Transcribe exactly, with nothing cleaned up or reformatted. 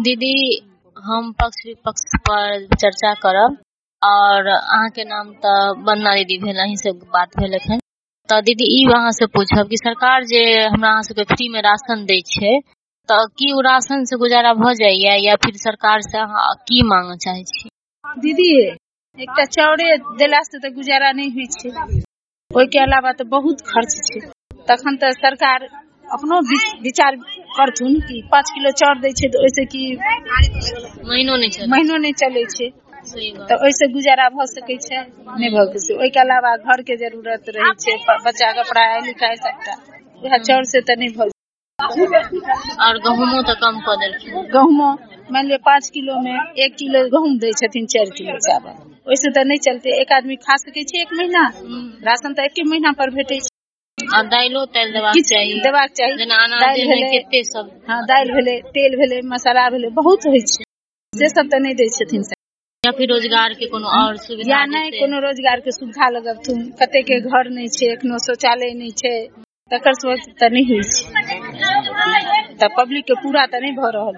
दीदी हम पक्ष विपक्ष पर चर्चा करब और अहाँ के नाम तो वंदना दीदी भेल, अहीं से बात भेल एखन। तो दीदी ई अहाँ से पूछब कि सरकार जे हमरा अहाँ सबके फ्री में राशन दै छै तो की उ राशन से गुजारा भ जाइया या फिर सरकार से अहाँ की मांगे चाहे छी? दीदी एकटा चाउरे देला से तो गुजारा नहीं हुई छै, ओइ के अलावा तो बहुत खर्च छै। तखन तो सरकार अपनो विचार करथुन कि पाँच किलो चाउर दै छै तो ओइसे की महीनो नहीं चले महीनो नहीं चले छै, तो ओइसे गुजारा भ सकै छै नहीं भ सकै। ओइ के अलावा घर के जरूरत रहे छै, बच्चा के पढ़ाई लिखाई सबटा वह चाउर से तो नहीं भ। और गहूमो तो कम क देलखिन। गहूमो मान लियो पाँच किलो में एक किलो गहूम दै छथिन, चार किलो चावल, ओइसे तो नहीं चलते। एक आदमी खा सकै छै एक महीना, राशन तो एक महीना पर भेटै छै। आ दाइलो तेल देबाक चाही, देबाक चाही, जेना अनाज में कते सब, हां दाइल भेले, तेल भेले, मसाला भेले, बहुत होय छै, से सब तो नहीं दै छथिन। या फिर रोजगार के कोनो और सुविधा या नहीं कोनो रोजगार के सुविधा लगबथुन। कते के घर नहीं छै, एखनो शौचालय नहीं छै, तकर सब त नहीं होय छै, त पब्लिक के पूरा त नहीं भ रहल।